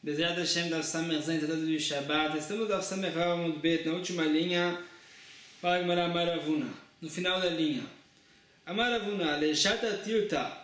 Bezerra Hashem Daf Samerzan, tratado de Shabbat. Estamos no Daf Samer Amud Bet, na última linha, para Gemara Amaravuna. No final da linha. Amaravuna, Leshata Tirta,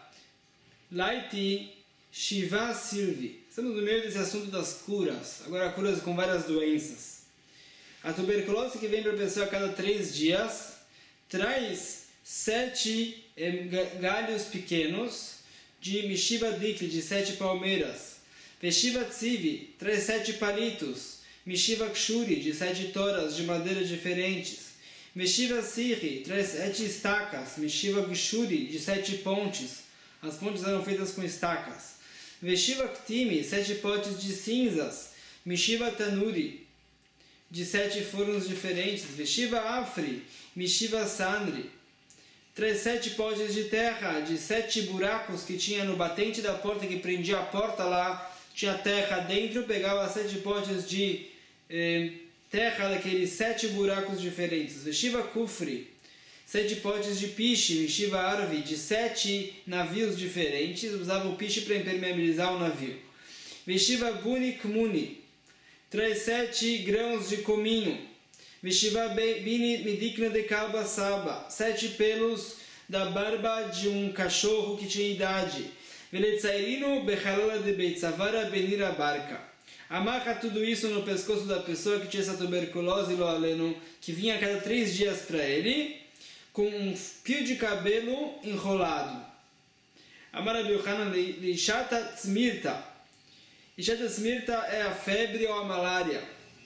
Laiti Shiva Silvi. Estamos no meio desse assunto das curas. Agora, curas com várias doenças. A tuberculose que vem para a pessoa a cada 3 dias traz 7 galhos pequenos de Mishiva Dikli, de 7 palmeiras. Veshiva Tzivi traz 7 palitos. Mishiva Kshuri, de 7 toras de madeira diferentes. Meshiva Sirri traz 7 estacas. Mishiva Kshuri, de 7 pontes. As pontes eram feitas com estacas. Veshiva Ktimi, 7 potes de cinzas. Mishiva Tanuri, de 7 fornos diferentes. Veshiva Afri, Mishiva Sandri, traz 7 potes de terra, de 7 buracos que tinha no batente da porta, que prendia a porta lá, tinha terra dentro, pegava 7 potes de terra daqueles 7 buracos diferentes. Veshiva Kufri, 7 potes de piche. Veshiva Arvi, de 7 navios diferentes, usava o piche para impermeabilizar o navio. Veshiva Guni Kmuni, traz 7 grãos de cominho. Veshiva Bini Midikna de Kalba Saba, 7 pelos da barba de um cachorro que tinha idade. Veletzairino Bechalala de Beitzavara Benira Barca. Amarra tudo isso no pescoço da pessoa que tinha essa tuberculose loaleno, que vinha a cada 3 dias para ele, com um fio de cabelo enrolado. Amara Biochanan Lishata Tzmirta. Lishata Tzmirta é a febre ou a malária.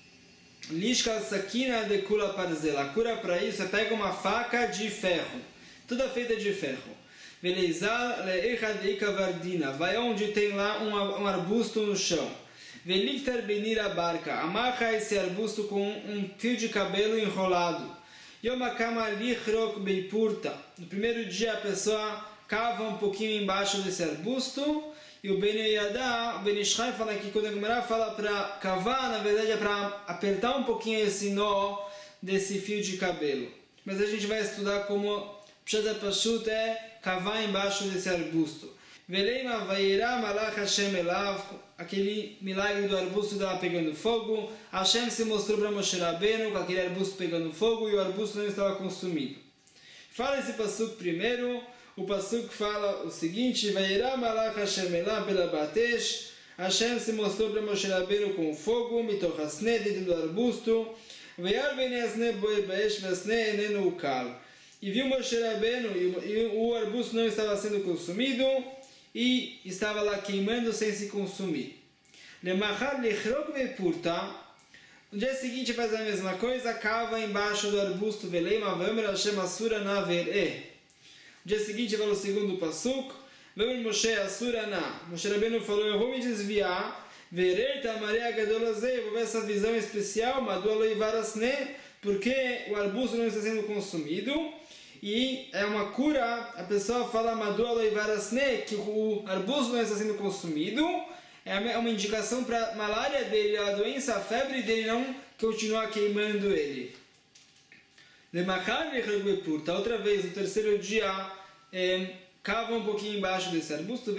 Lishka Sakina de Kula Parzela. A cura para isso é pega uma faca de ferro, toda feita de ferro. Velezal Leecha Deika Vardina. Vai onde tem lá um arbusto no chão. Veliktar Benira Barca. Amarra esse arbusto com um fio de cabelo enrolado. Yomakama Lichrok Beipurta. No primeiro dia a pessoa cava um pouquinho embaixo desse arbusto. E o Beneyadá, o Benishchai fala que quando a Gemara fala para cavar, na verdade é para apertar um pouquinho esse nó desse fio de cabelo. Mas a gente vai estudar como Pshata Pashut é cavar embaixo desse arbusto. Veleima Vairá Malach Hashem Elav, aquele milagre do arbusto estava pegando fogo. Hashem se mostrou para Moshe Rabbeinu com aquele arbusto pegando fogo e o arbusto não estava consumido. Fala esse pasuk primeiro. O pasuk fala o seguinte: Vairá Malach Hashem Elav Bela Batesh. Hashem se mostrou para Moshe Rabbeinu com fogo, mitochasne, dentro do arbusto. Veiar Beneasne Boi Baesh Vasne Enenu Ukal. E viu Moshe Rabbeinu e o arbusto não estava sendo consumido e estava lá queimando sem se consumir. Lemachar Lechrok Beipurta. No dia seguinte faz a mesma coisa, cava embaixo do arbusto. Veleima Vamer Hashem Asura Naver'e. No dia seguinte fala o segundo pasuk. Vamer Moshe Asura Na. Moshe Rabbeinu falou: eu vou me desviar. Vereita Maria Gadolazei. Vou ver essa visão especial. Madua Loivarasne. Porque o arbusto não está sendo consumido. E é uma cura, a pessoa fala Madua Loivarasne, que o arbusto não está sendo consumido, é uma indicação para a malária dele, a doença, a febre dele não continuar queimando ele. Outra vez, no terceiro dia, cava um pouquinho embaixo desse arbusto,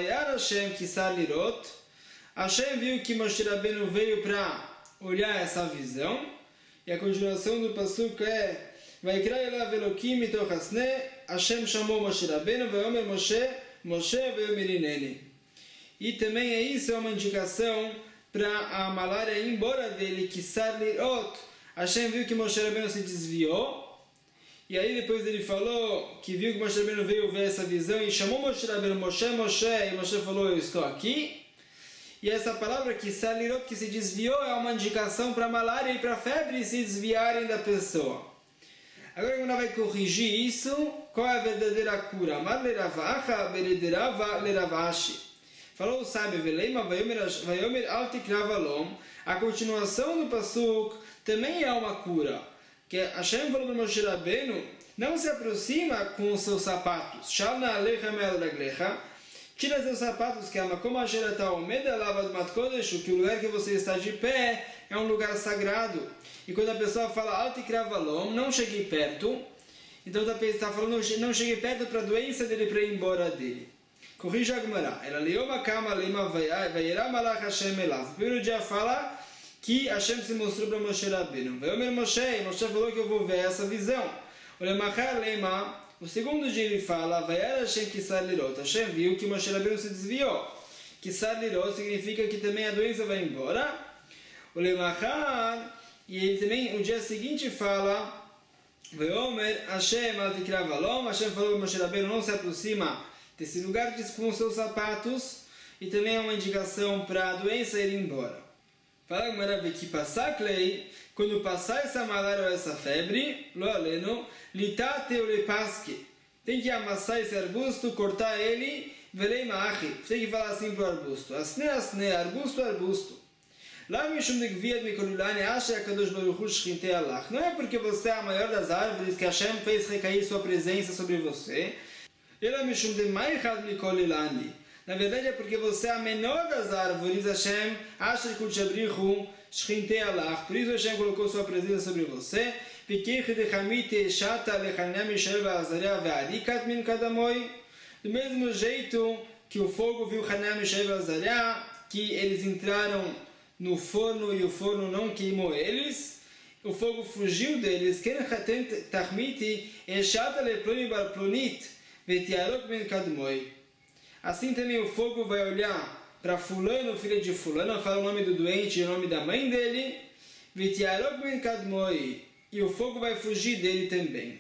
Hashem viu que Moshe Rabbeinu veio para olhar essa visão, e a continuação do pasuk é Vaikra elav Elokim mitochasne, Hashem chamou Moshe Rabbeinu, veomer Moshe, Moshe veomer Hineni. E também isso é uma indicação para a malária ir embora dele, que Sarlirot. Hashem viu que Moshe Rabbeinu se desviou, e aí depois ele falou que viu que Moshe Rabbeinu veio ver essa visão e chamou Moshe Rabbeinu, Moshe, Moshe, e Moshe falou: eu estou aqui. E essa palavra que Sarlirot, que se desviou, é uma indicação para a malária e para a febre se desviarem da pessoa. Agora quando vai corrigir isso, qual é a verdadeira cura? Falou o sábio, a continuação do pasuk também é uma cura. Que Hashem falou para Moshe Rabbeinu: não se aproxima com os seus sapatos. Tira seus sapatos, que o lugar que você está de pé é um lugar sagrado. E quando a pessoa fala Altikravalom, não cheguei perto, então está falando não cheguei perto para a doença dele, para ir embora dele. Corrija a Gemara. Ela leu uma cama, lema vayera malach Hashem elav. No primeiro dia fala que Hashem se mostrou para Moshe Rabbeinu. Vayomer Moshe falou que eu vou ver essa visão. O lemachar lema, o segundo dia ele fala, vayera Hashem kisar lirot. Hashem viu que Moshe Rabbeinu se desviou. Kisar lirot significa que também a doença vai embora. O lemachar, e ele também, no dia seguinte fala, Vayomer Hashem al tikra valom. Hashem falou que Moshe Rabbeinu não se aproxima desse lugar com os seus sapatos, e também é uma indicação para a doença ir embora. Fala que maravilha que passar clay, quando passar essa malária ou essa febre, lo aleno, litate ou lepasque, tem que amassar esse arbusto, cortar ele, velei maachi, tem que falar assim para o arbusto, asne, arbusto. Lá me chamo de gviad mikolulane, acha que Kadosh Baruch Hu shchintei Allah. Não é porque você é a maior das árvores que Hashem fez recair sua presença sobre você. Ela me chama de Maichad Mikolilani. Na verdade é porque você é a menor das árvores, Hashem, Asher Kuchabrihu, Shchintei Allah. Por isso Hashem colocou sua presença sobre você. Do mesmo jeito que o fogo viu Hanam, Mishael e Azariah, que eles entraram no forno e o forno não queimou eles, o fogo fugiu deles. Ken Hatem Tahmiti, Eshata Leploni Barplonit. Assim também o fogo vai olhar para fulano, filho de fulano, fala o nome do doente e o nome da mãe dele, e o fogo vai fugir dele também.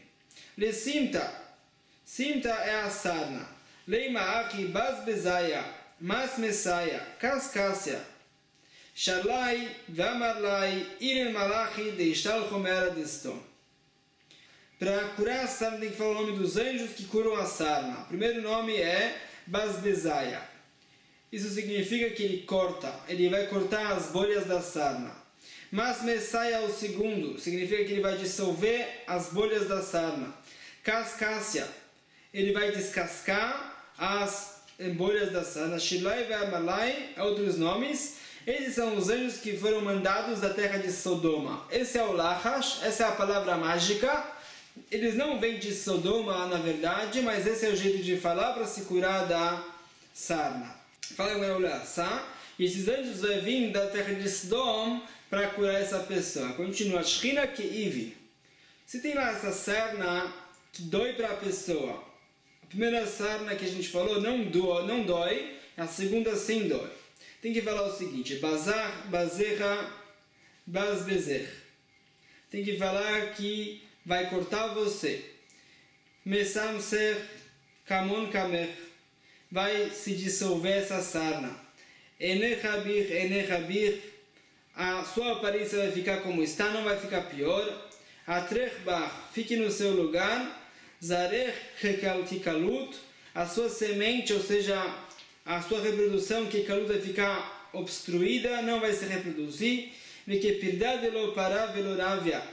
Simta é a sarna. Leimaaki basbezaya, masmesaya, cascácia. Sharlai, vamarlai, iren malachi, deishtal chomera deston. Para curar a sarna tem que falar o nome dos anjos que curam a sarna. O primeiro nome é Basbezaya. Isso significa que ele vai cortar as bolhas da sarna. Mas Messaia é o segundo, significa que ele vai dissolver as bolhas da sarna. Cascácia, ele vai descascar as bolhas da sarna. Shilai e Amalai, outros nomes. Esses são os anjos que foram mandados da terra de Sodoma. Esse é o Lachash, essa é a palavra mágica. Eles não vêm de Sodoma, na verdade, mas esse é o jeito de falar para se curar da sarna. Fala agora, olha, e esses anjos vão vir da terra de Sodoma para curar essa pessoa. Continua, Shchina Keivi. Se tem lá essa sarna que dói para a pessoa, a primeira sarna que a gente falou não dói, a segunda sim dói. Tem que falar o seguinte, Bazar, Bazerra, Bazbezer. Tem que falar que vai cortar você. Mesam ser kamon kamer. Vai se dissolver essa sarna. Enechabir. A sua aparência vai ficar como está, não vai ficar pior. Atrechbach. Fique no seu lugar. Zarech hekalut. A sua semente, ou seja, a sua reprodução, que vai ficar obstruída, não vai se reproduzir. Vekepirda lo para veloravia.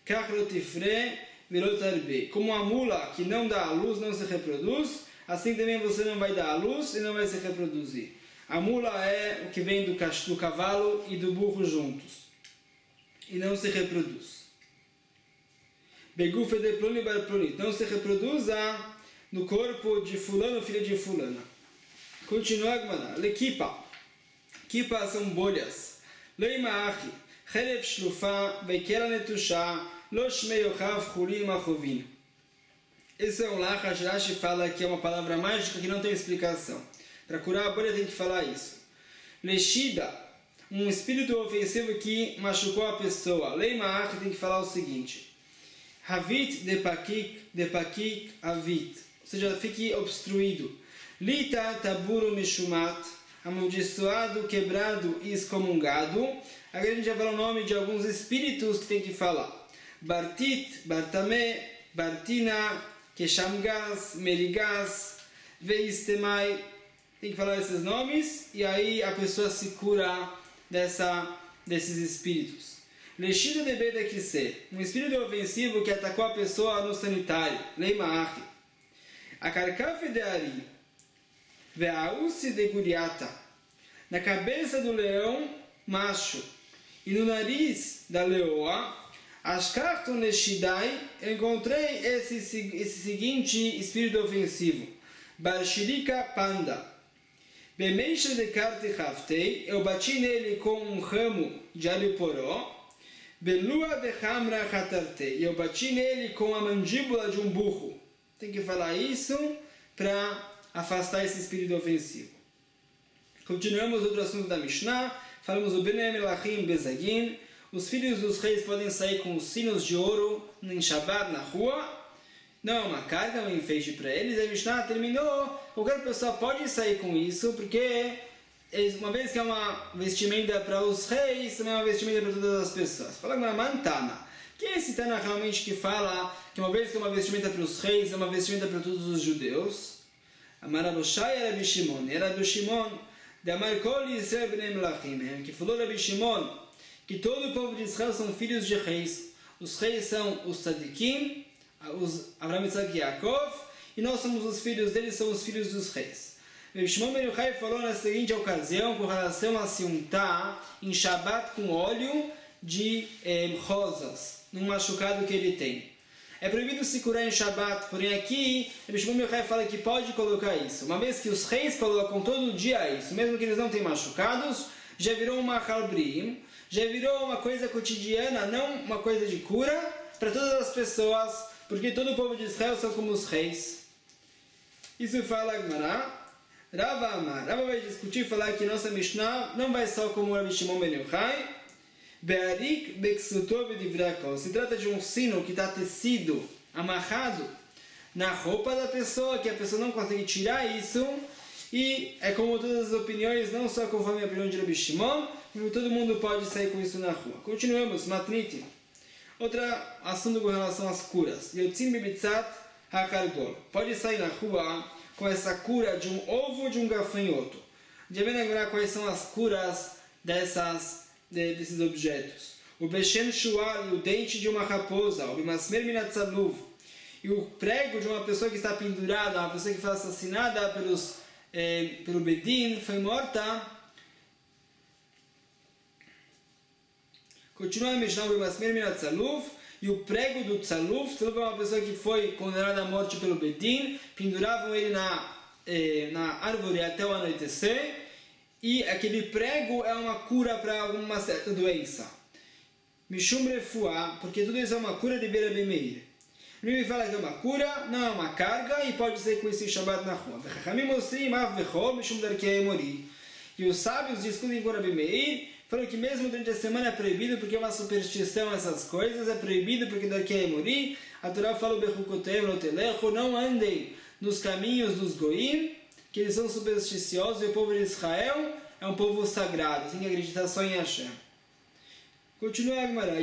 Como a mula que não dá a luz, não se reproduz, assim também você não vai dar a luz e não vai se reproduzir. A mula é o que vem do cavalo e do burro juntos, e não se reproduz. Não se reproduza no corpo de fulano, filho de fulana. Continua a Lekipa. Kipa são bolhas. Leimaachi. Chelev shlufa, veikera netusha, lo shmei yochav chulim achovin. Esse é um lachash, Rashi fala que é uma palavra mágica que não tem explicação. Para curar a bolha tem que falar isso. Leshida, um espírito ofensivo que machucou a pessoa. Leimaach tem que falar o seguinte. Havit depakik avit. Ou seja, fique obstruído. Lita taburu mishumat, amaldiçoado, quebrado e excomungado. Agora a gente vai falar o nome de alguns espíritos que tem que falar. Bartit, Bartame, Bartina, Keshamgaz, Merigaz, Veistemai. Tem que falar esses nomes e aí a pessoa se cura desses espíritos. Leshida de Bedekise, um espírito ofensivo que atacou a pessoa no sanitário. Leimaachi. Akarkafe de Ari, Veausi de Guriata. Na cabeça do leão, macho. E no nariz da leoa, Ashkarton Leshidai, encontrei esse seguinte espírito ofensivo. Barshirika Panda. Bemeisha de Karte Haftei, eu bati nele com um ramo de alho poró. Belua de Hamra Hatarte, eu bati nele com a mandíbula de um burro. Tem que falar isso para afastar esse espírito ofensivo. Continuamos outro assunto da Mishnah. Falamos o Bnei Melachim Bezagin. Os filhos dos reis podem sair com os sinos de ouro em Shabbat na rua. Não é uma carga, é um enfeite para eles. A Mishnah terminou. Qualquer pessoa pode sair com isso, porque uma vez que é uma vestimenta para os reis, também é uma vestimenta para todas as pessoas. Fala com a Mantana. Quem é esse Tana realmente que fala que uma vez que é uma vestimenta para os reis, é uma vestimenta para todos os judeus? Amaraboshai era Rabi Shimon. Era do Shimon, de Amarkol Yisrael Bnei Melachim, que falou Rabi Shimon que todo o povo de Israel são filhos de reis. Os reis são os tzadikim, os Avraham, Yitzhak e Yaakov, e nós somos os filhos deles, são os filhos dos reis. Rabi Shimon ben Yochai falou na seguinte ocasião com relação a se untar em Shabbat com óleo de rosas, num machucado que ele tem. É proibido se curar em Shabbat, porém aqui Rabi Shimon ben Yochai fala que pode colocar isso. Uma vez que os reis colocam todo dia isso, mesmo que eles não tenham machucados, já virou uma halbrim, já virou uma coisa cotidiana, não uma coisa de cura, para todas as pessoas, porque todo o povo de Israel são como os reis. Isso fala Gemara. Rava Amar. Rava vai discutir, falar que nossa Mishnah não vai só como Rabi Shimon ben Yochai. Be'arik be'ksutov divrakol. Se trata de um sino que está tecido, amarrado na roupa da pessoa, que a pessoa não consegue tirar isso. E é como todas as opiniões, não só conforme a opinião de Rabi Shimon, mas todo mundo pode sair com isso na rua. Continuamos, Matniti. Outro assunto com relação às curas. Yotzim bibitzat hakargol. Pode sair na rua com essa cura de um ovo de um gafanhoto. Já vem agora quais são as curas desses objetos. O Beshen Shual, o dente de uma raposa. O Bimasmer Minatzaluv. E o prego de uma pessoa que está pendurada, uma pessoa que foi assassinada pelo Bedin, foi morta. Continua a Mishnah, o Bimasmer Minatzaluv. E o prego do tzaluf, tzaluf é uma pessoa que foi condenada à morte pelo Bedin, penduravam ele na árvore até o anoitecer, e aquele prego é uma cura para alguma certa doença. Mishum refuá, porque tudo isso é uma cura de Rabi Meir. Ele fala que é uma cura, não é uma carga, e pode ser com esse Shabbat na rua. E os sábios discutem com Rabi Meir, falam que mesmo durante a semana é proibido porque é uma superstição essas coisas, é proibido porque daqui é morir. A Torá fala não andem nos caminhos dos goim, que eles são supersticiosos, e o povo de Israel é um povo sagrado, tem que acreditar só em Hashem. Continua a Gemara,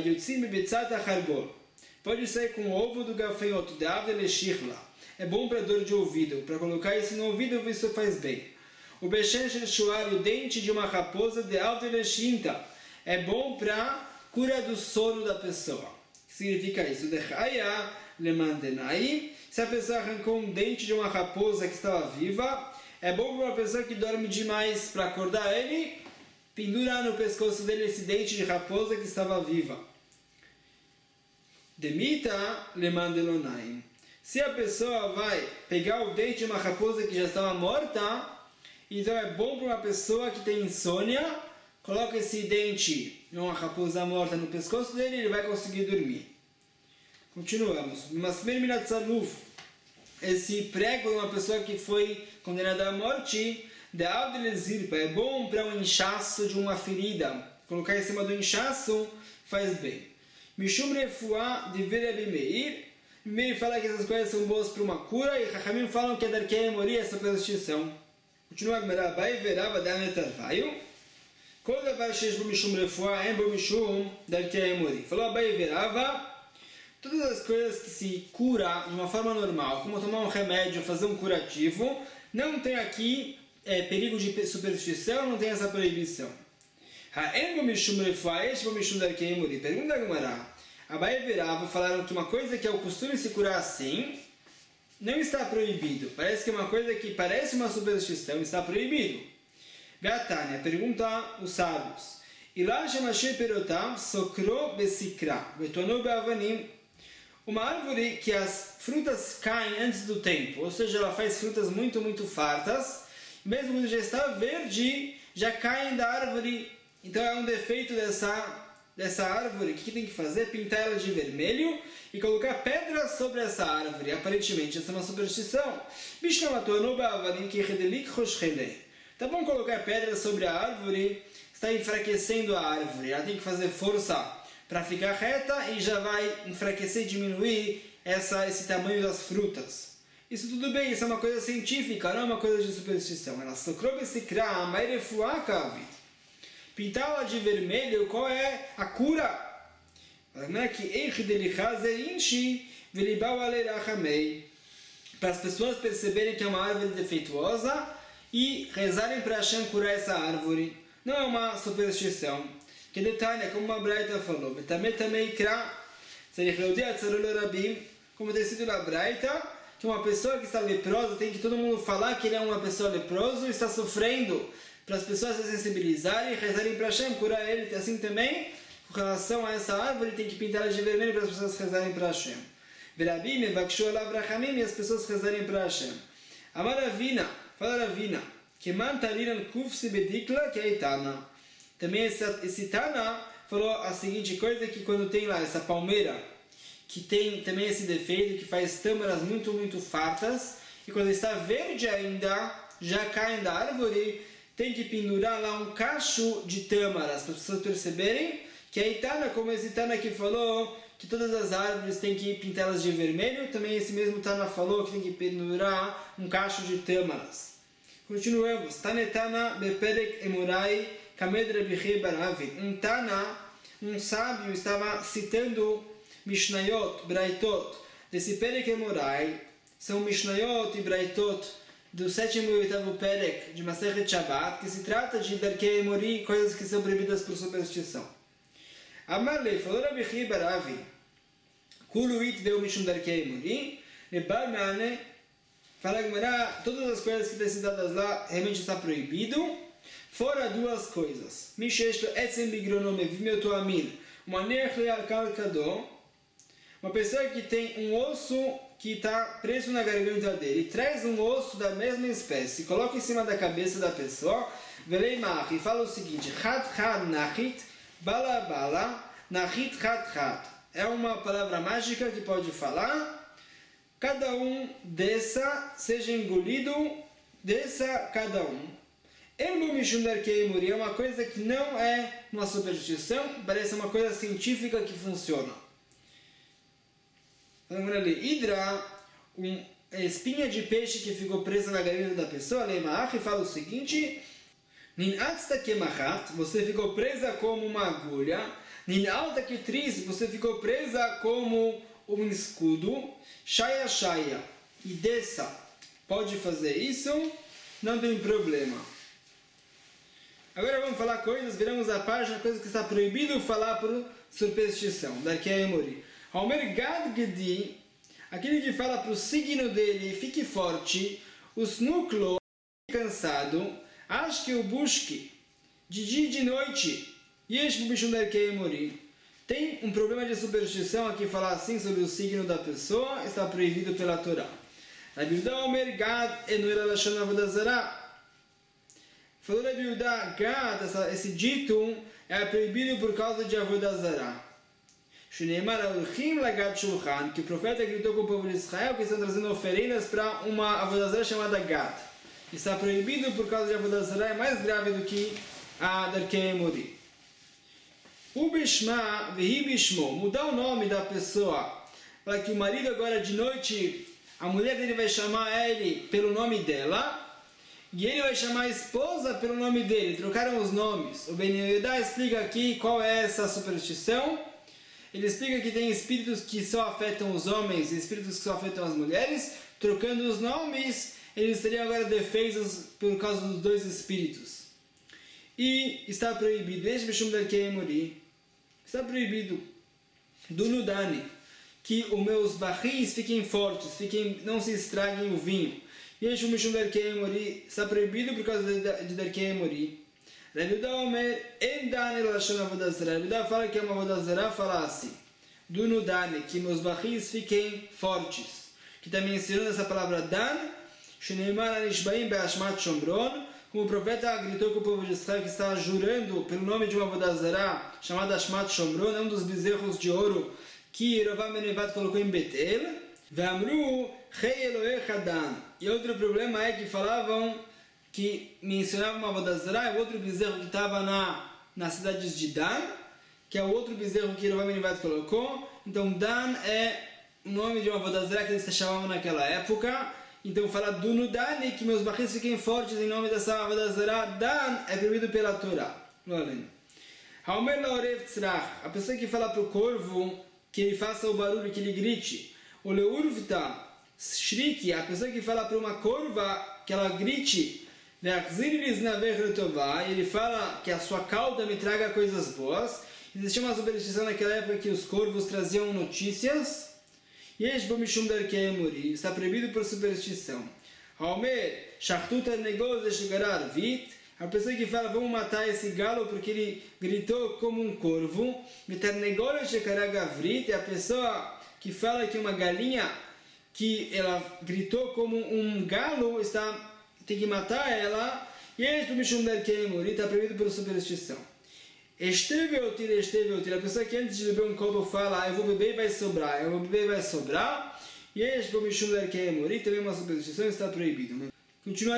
pode sair com o ovo do gafanhoto, de Avdele Shichla. É bom para dor de ouvido, para colocar isso no ouvido, isso faz bem. O Beshen Shel Shuar, o dente de uma raposa, de Avdele Shinta. É bom para cura do sono da pessoa. O que significa isso? De Chaya Lemandenai. Se a pessoa arrancou um dente de uma raposa que estava viva, é bom para uma pessoa que dorme demais, para acordar ele, pendurar no pescoço dele esse dente de raposa que estava viva. Demita lemandelonaim. Se a pessoa vai pegar o dente de uma raposa que já estava morta, então é bom para uma pessoa que tem insônia, coloca esse dente de uma raposa morta no pescoço dele e ele vai conseguir dormir. Continuamos. Esse prego de uma pessoa que foi condenada à morte, de Abdelezirpa, é bom para um inchaço de uma ferida. Colocar em cima do inchaço faz bem. Mishum refuá de Rabi Meir. Meir fala que essas coisas são boas para uma cura, e Chachamim falam que a Darkei Mori é superstição. Continua a Gemara, vai verava da netarvaio. Quando a Barsheish bo Mishum refuá, em bo Mishum Darkei Mori. Falou Abai verava. Todas as coisas que se cura de uma forma normal, como tomar um remédio, fazer um curativo, não tem aqui perigo de superstição, não tem essa proibição. Pergunta a Gemara. Abai e Verava falaram que uma coisa que é o costume de se curar assim, não está proibido. Parece que é uma coisa que parece uma superstição, está proibido. Gatania pergunta os sábios. Uma árvore que as frutas caem antes do tempo, ou seja, ela faz frutas muito, muito fartas, mesmo quando já está verde, já caem da árvore. Então é um defeito dessa árvore. O que tem que fazer? Pintar ela de vermelho e colocar pedras sobre essa árvore. Aparentemente, essa é uma superstição. Tá bom colocar pedras sobre a árvore, está enfraquecendo a árvore. Ela tem que fazer força para ficar reta e já vai enfraquecer e diminuir esse tamanho das frutas. Isso tudo bem, isso é uma coisa científica, não é uma coisa de superstição. Ela pintá-la de vermelho, qual é a cura? Para as pessoas perceberem que é uma árvore defeituosa e rezarem para Hashem curar essa árvore. Não é uma superstição. Que detalhe, como uma Braita falou, como tem sido na Braita, que uma pessoa que está leprosa, tem que todo mundo falar que ele é uma pessoa leprosa e está sofrendo, para as pessoas se sensibilizarem e rezarem para Hashem, curar ele. Assim também, com relação a essa árvore, tem que pintar ela de vermelho para as pessoas rezarem para Hashem. E as pessoas rezarem para Hashem. Amar Ravina, fala Ravina, que mantariran kufsi bedikla que é Itana. Também esse Tana falou a seguinte coisa, que quando tem lá essa palmeira, que tem também esse defeito, que faz tâmaras muito, muito fartas, e quando está verde ainda, já caem da árvore, tem que pendurar lá um cacho de tâmaras, para as pessoas perceberem que a Itana, como esse Tana que falou, que todas as árvores tem que pintá-las de vermelho, também esse mesmo Tana falou que tem que pendurar um cacho de tâmaras. Continuamos. Tanetana beperek emurai kamed Rabi bar Avi. Um Tana, um sábio, estava citando Mishnayot, Braitot, desse Perek Emurai. São Mishnayot e Braitot do 7º e 8º Perek de Masechet Shabbat, que se trata de Darkei Emori, coisas que são proibidas por superstição. Amarlei, falou Rabi bar Avi, Kuluit deu Mishum Darkei Emori, Nebar Meane, fala Gemara, todas as coisas que estão citadas lá realmente está proibido, fora duas coisas. Misheshlo etzem bigronome vimeuto amin, maner leal kalkado, uma pessoa que tem um osso que está preso na garganta dele, traz um osso da mesma espécie, coloca em cima da cabeça da pessoa, veleimach, e fala o seguinte, hat hat nachit, bala bala, nachit hat hat. É uma palavra mágica que pode falar, cada um desça, seja engolido, desça cada um. É uma coisa que não é uma superstição, parece uma coisa científica que funciona. Vamos ali, Hidra, uma espinha de peixe que ficou presa na garganta da pessoa, Leimach, e fala o seguinte, Nin'atzta kemachat, você ficou presa como uma agulha, Nin'alta ketris, você ficou presa como um escudo, Shaya shaya, e desça, pode fazer isso, não tem problema. Agora vamos falar coisas, viramos a página, coisas que está proibido falar por superstição, daqui a Emori. Homer Gad Gedi, aquele que fala para o signo dele, fique forte, os núcleos, cansado, acho que o busque, de dia e de noite, tem um problema de superstição aqui, falar assim sobre o signo da pessoa, está proibido pela Torá. Rabi Yehuda Omer Gad Enuela Lashon Avodazara. Falou Rabi Yehuda, Gad, esse dito é proibido por causa de Avodazara. Que o profeta gritou com o povo de Israel que estão trazendo oferendas para uma Avodazara chamada Gad. Está proibido por causa de Avodazara, é mais grave do que a Darkei Emori. O Bishma, Vehi Bishmo, mudar o nome da pessoa, para que o marido agora de noite, a mulher dele vai chamar ele pelo nome dela, e ele vai chamar a esposa pelo nome dele, trocaram os nomes. O Ben Yehuda explica aqui qual é essa superstição. Ele explica que tem espíritos que só afetam os homens e espíritos que só afetam as mulheres. Trocando os nomes, eles teriam agora defesas por causa dos dois espíritos. E está proibido, está proibido do Nudani, que os meus barris fiquem fortes, não se estraguem o vinho. Está proibido por causa de Darkei Emori. Rabi Yehuda Omer, Rabi Yehuda fala que é uma Avodazara, fala assim, Duno Dan, que meus barris fiquem fortes. Que está mencionando essa palavra Dan, Shneimar Anishbaim Be'ashmat Shomron, como o profeta gritou com o povo de Israel que está jurando pelo nome de uma avodah zará chamada Ashmat Shomron, é um dos bezerros de ouro que Yerovam ben Nevat colocou em Betel. Ve'amru Chei Elohecha Dan. E outro problema é que falavam que mencionavam uma avodah zará, é o outro bezerro que estava nas cidades de Dan, que é o outro bezerro que Yerovam ben Nevat colocou. Então Dan é o nome de uma avodah zará que eles se chamavam naquela época. Então fala Duno Dan, que meus barris fiquem fortes em nome dessa avodah zará. Dan é proibido pela Torá. Haomer laorev tzrach, a pessoa que fala para o corvo que ele faça o barulho, que ele grite. O leurvta shrik, a pessoa que fala para uma corva que ela grite. E ele fala que a sua cauda me traga coisas boas. Existia uma superstição naquela época que os corvos traziam notícias. Está proibido por superstição. A pessoa que fala, vamos matar esse galo porque ele gritou como um corvo. É a pessoa que fala que uma galinha que ela gritou como um galo, tem que matar ela. Está proibido por superstição. A pessoa que antes de beber um copo fala, eu vou beber e vai sobrar, eu vou beber e vai sobrar. E também uma superstição, está proibido. Continua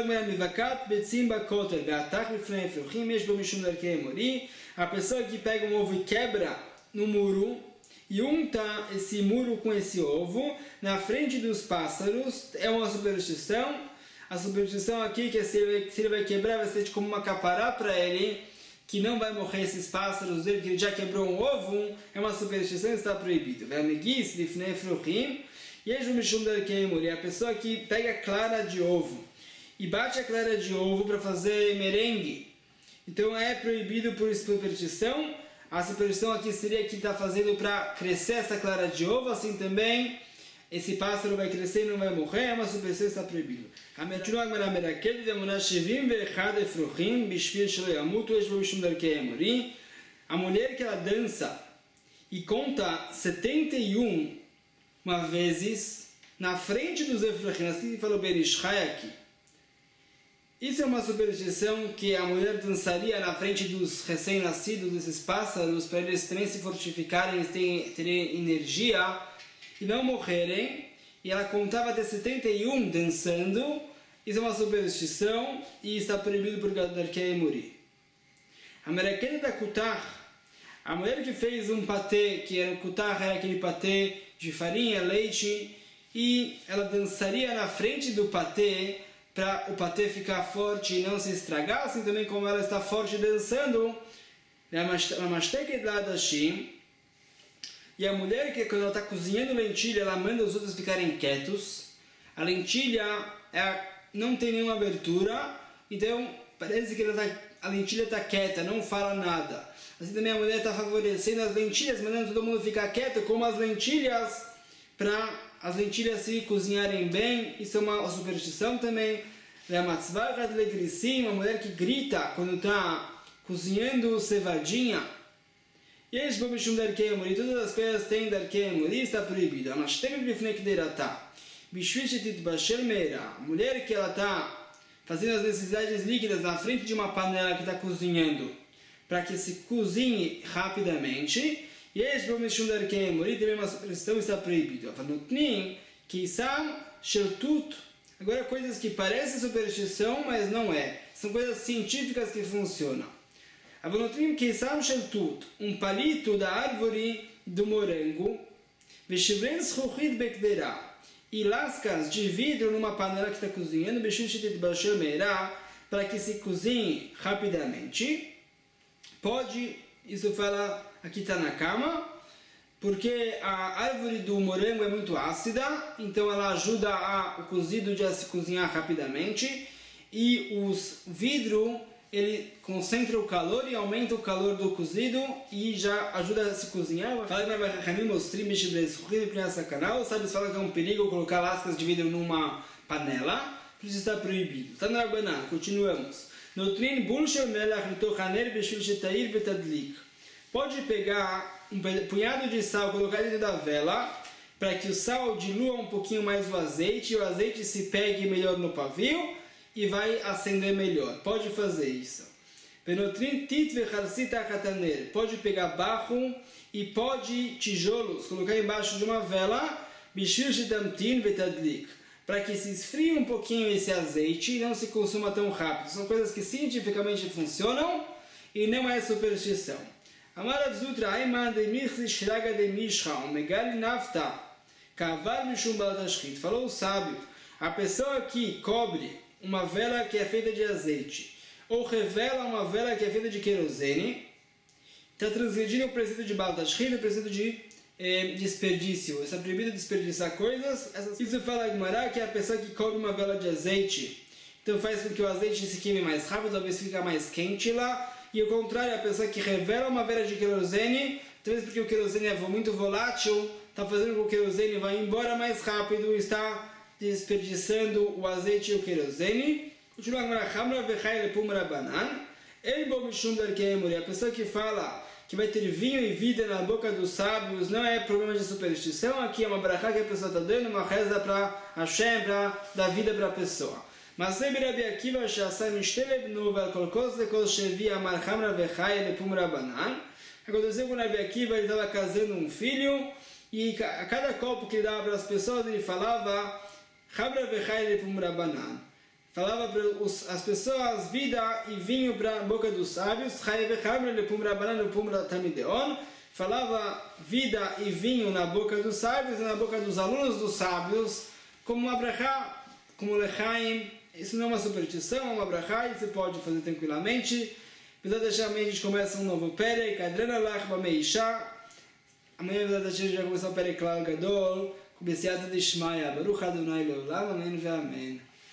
a pessoa que pega um ovo e quebra no muro e unta esse muro com esse ovo na frente dos pássaros, é uma superstição. A superstição aqui que se ele vai quebrar vai ser como uma capará para ele, que não vai morrer esses pássaros dele, que ele já quebrou um ovo, é uma superstição, está proibido. E a pessoa que pega clara de ovo e bate a clara de ovo para fazer merengue, então é proibido por superstição. A superstição aqui seria que está fazendo para crescer essa clara de ovo, assim também esse pássaro vai crescer e não vai morrer, é uma superstição, está proibido. A mulher que ela dança e conta 71 vezes na frente dos Efrachim, assim falou Berishai aqui. Isso é uma superstição que a mulher dançaria na frente dos recém-nascidos, desses pássaros, para eles também se fortificarem, terem energia e não morrerem. E ela contava até 71 dançando. Isso é uma superstição e está proibido por Darkei Muri. A meraquena da Kutar, a mulher que fez um patê, que era Kutar, era aquele patê de farinha, leite, e ela dançaria na frente do patê para o patê ficar forte e não se estragar, assim também como ela está forte dançando. E a mulher que quando ela está cozinhando lentilha, ela manda os outros ficarem quietos. A lentilha não tem nenhuma abertura, então parece que a lentilha está quieta, não fala nada. Assim também a mulher está favorecendo as lentilhas, mandando todo mundo ficar quieto, como as lentilhas, para as lentilhas se cozinharem bem. Isso é uma superstição também. Uma mulher que grita quando está cozinhando cevadinha. E eles vão mexer Darkei Muri, todas as coisas têm Darkei Muri, está proibido. Mas tem que bifnei que derata. A mulher que ela está fazendo as necessidades líquidas na frente de uma panela que está cozinhando, para que se cozinhe rapidamente. E eles vão mexer Darkei Muri, também uma superstição, está proibido. Agora coisas que parecem superstição, mas não é. São coisas científicas que funcionam. Um palito da árvore do morango, e lascas de vidro numa panela que está cozinhando, para que se cozinhe rapidamente. Pode, isso fala aqui está na cama, porque a árvore do morango é muito ácida, então ela ajuda o cozido a se cozinhar rapidamente, e o vidro ele concentra o calor e aumenta o calor do cozido e já ajuda a se cozinhar. Fala que vai Ramim mostrar nesse canal, sabe, fala que é um perigo colocar lascas de vidro numa panela, por isso está proibido. Tá na Rabanan, continuamos. pode pegar um punhado de sal, colocar dentro da vela, para que o sal dilua um pouquinho mais o azeite, e o azeite se pegue melhor no pavio e vai acender melhor. Pode fazer isso. Pode pegar barro e pode tijolos, colocar embaixo de uma vela, para que se esfrie um pouquinho esse azeite e não se consuma tão rápido. São coisas que cientificamente funcionam e não é superstição. Amarav Zutra Aiman de Michli Shraga de Mishra Omegali Nafta Kavar Mishum Balatashkit. Falou o sábio, a pessoa que cobre uma vela que é feita de azeite ou revela uma vela que é feita de querosene, está transgredindo o preceito de Balatashkit, o preceito de desperdício. Está proibido desperdiçar coisas. Isso fala a Gemara, que é a pessoa que cobre uma vela de azeite, então faz com que o azeite se queime mais rápido, talvez fica mais quente lá. E o contrário, a pessoa que revela uma vela de querosene, talvez porque o querosene é muito volátil, está fazendo com que o querosene vá embora mais rápido, está desperdiçando o azeite e o querosene. Continua a Gemara, a pessoa que fala que vai ter vinho e vida na boca dos sábios, não é problema de superstição, aqui é uma brachá que a pessoa está dando, uma reza para Hashem, para dar vida para a pessoa. Mas se Rabi Akiva שעשה משתה לבנו ועל כל כוס לכל שהביא אמר חמרא וחיה לפום רבנן. Aconteceu com o Rabi Akiva, ele estava casando um filho e a cada copo que ele dava para as pessoas ele falava Hamra vechaya lepum rabanan. Falava para as pessoas vida e vinho para a boca dos sábios. Falava vida e vinho na boca dos sábios e na boca dos alunos dos sábios, como uma brachá, como lechaim. Isso não é uma superstição, é uma brachá e você pode fazer tranquilamente. Apesar a gente começa um novo perek, Adrena Lach Bameisha. Amanhã a gente já começa o perek Klal Gadol, com Besiata de Shmaya, Baruch Adonai Leolam, Amém ve Amém.